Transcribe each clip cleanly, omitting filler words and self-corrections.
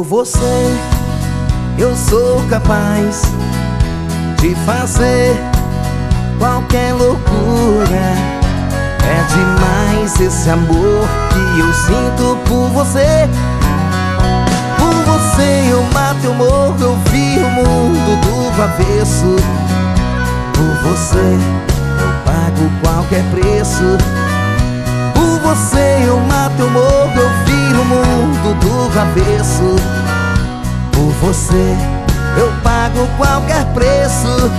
você eu sou capaz de fazer qualquer loucura. É demais esse amor que eu sinto por você. Por você eu mato, eu morro, eu viro o mundo do avesso. Por você eu pago qualquer preço. Por você eu mato, eu morro, eu viro o mundo do avesso. Por você eu pago qualquer preço.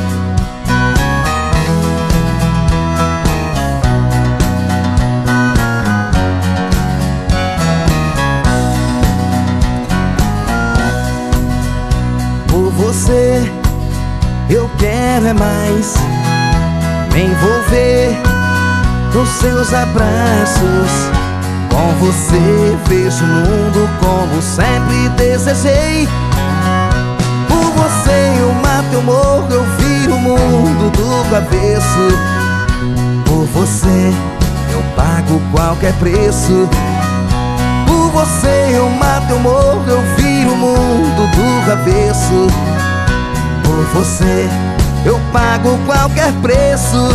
Por você eu quero é mais me envolver nos seus abraços. Com você vejo o mundo como sempre desejei. Por você eu mato, eu morro, eu viro o mundo do avesso. Por você eu pago qualquer preço. Por você eu mato, eu morro, eu viro o mundo do avesso. Por você eu pago qualquer preço.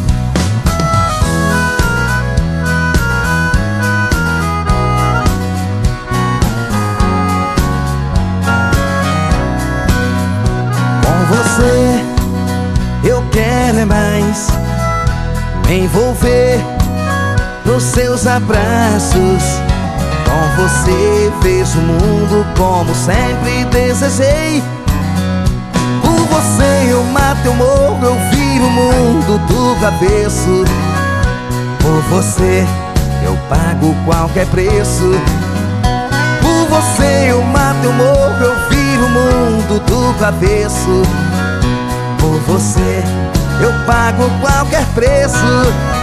Com você eu quero é mais me envolver nos seus abraços. Com você vejo o mundo como sempre desejei. Por você eu mato, eu morro, eu viro o mundo do avesso. Por você eu pago qualquer preço. Por você eu mato, eu morro, eu viro o mundo do avesso. Por você eu pago qualquer preço.